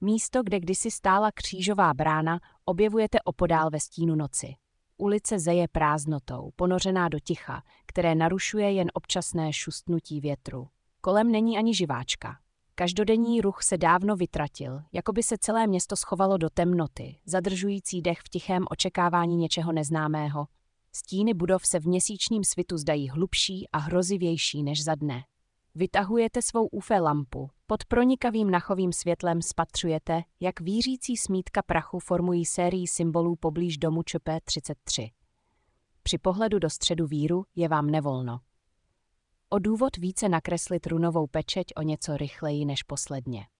Místo, kde kdysi stála křížová brána, objevujete opodál ve stínu noci. Ulice zeje prázdnotou, ponořená do ticha, které narušuje jen občasné šustnutí větru. Kolem není ani živáčka. Každodenní ruch se dávno vytratil, jako by se celé město schovalo do temnoty, zadržující dech v tichém očekávání něčeho neznámého. Stíny budov se v měsíčním svitu zdají hlubší a hrozivější než za dne. Vytahujete svou UV lampu. Pod pronikavým nachovým světlem spatřujete, jak vířící smítka prachu formují sérii symbolů poblíž domu ČP33. Při pohledu do středu víru je vám nevolno. O důvod více nakreslit runovou pečeť o něco rychleji než posledně.